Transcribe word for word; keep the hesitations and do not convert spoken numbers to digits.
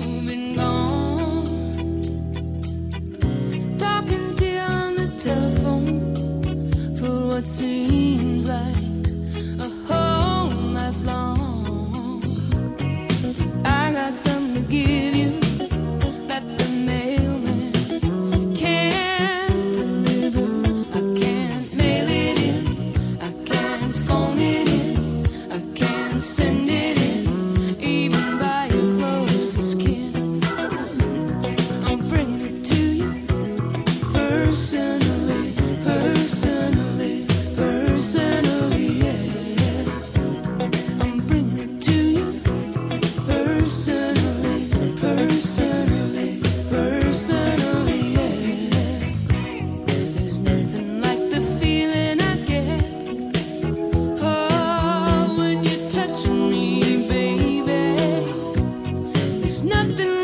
you've been gone. Talking to you on the telephone for what seems like a whole life long. I got something to give you that the mailman can't deliver. I can't mail it in, I can't phone it in, I can't send it in, even by your closest kin. I'm bringing it to you personally, personally, personally, yeah. I'm bringing it to you personally, personally, personally, yeah. There's nothing like the feeling I get, oh, when you're touching me, baby. There's nothing